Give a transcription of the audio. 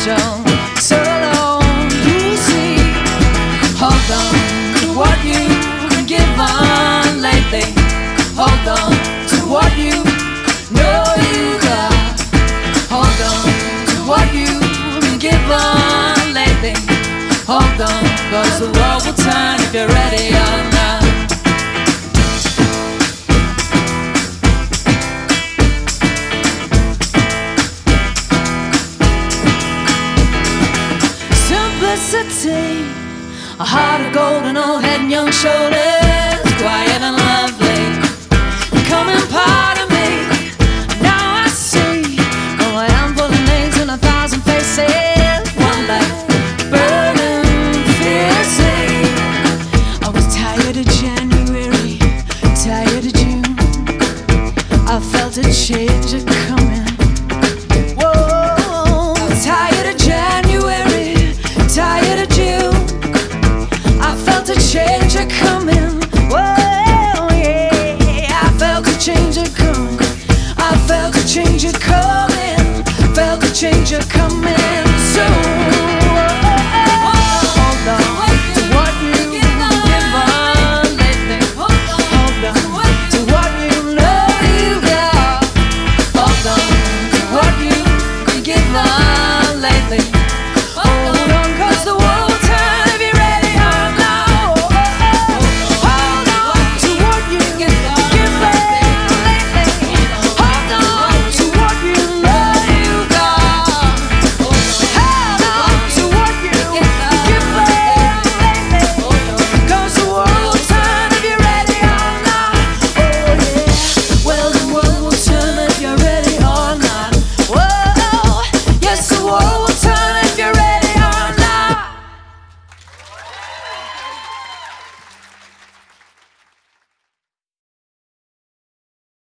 special. So long, you see. Hold on to what you've given lately. Hold on to what you know you got. Hold on to what you've been given lately. Hold on, cause the world will turn if you're ready or not. Simplicity, a heart of gold, an old head and young shoulders.